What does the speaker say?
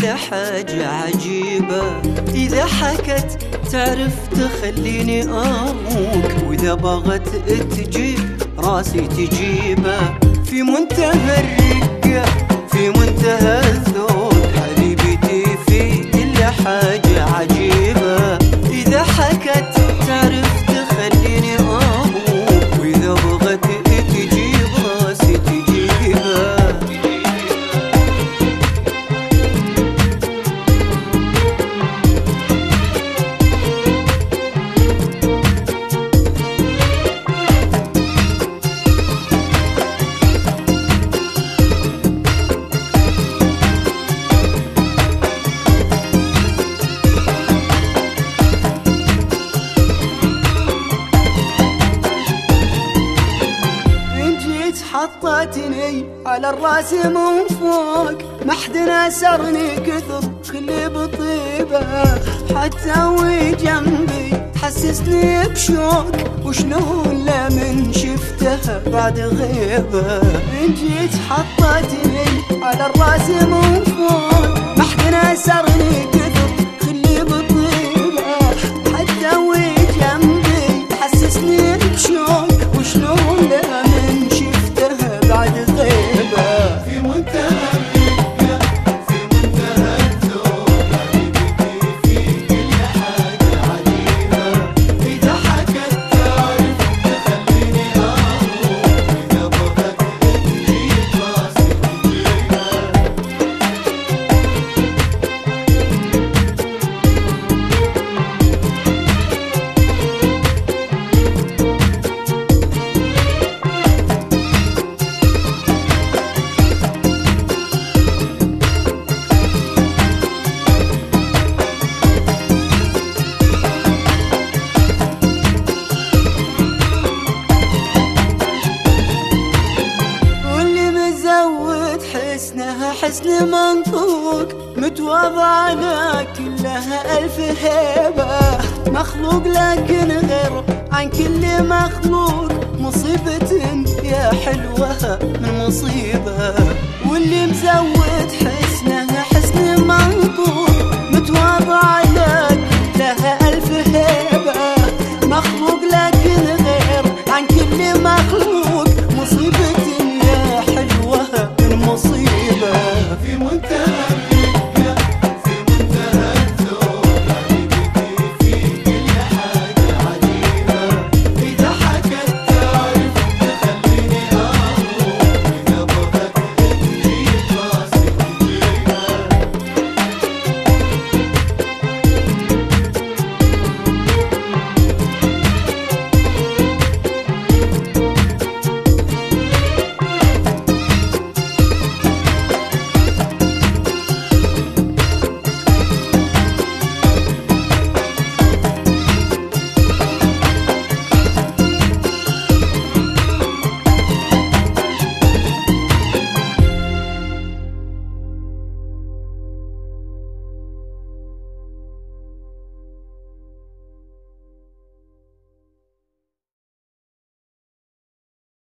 كل حاجة عجيبة. إذا حكت تعرف تخليني أموك، وإذا بغت تجيب راسي تجيبه. في منتهى الرقة في منتهى الذوق، حبيبتي في كل حاجة عجيبة. إذا حكت تعرف تخليني أموك، وإذا بغت تجيب راسي تجيبه. حطتني على الراس من فوق، ما حد نسرني كثر خلي بطيبه. حتى وجنبي تحسسني بشوق، وشلون لمن شفتها بعد غيبه. إن جيت حطتني على الراس من فوق، ما حد نسرني كثر خلي بطيبه. حتى وجنبي تحسسني بشوق، وشلون لمن بعد غيبة. في منتهى الرقة في منتهى الذوق، حبيبتي في كل حاجة عجيبة. إذا حكت تعرف تخليني أروح، وإذا بغت تجيب راسي تجيبه. حسنها حسن منطوق، متواضعة كلها ألف هيبة. مخلوق لكن غير عن كل مخلوق، مصيبة يا حلوة من مصيبة. واللي مزود حسنها حسن منطوق، متواضعة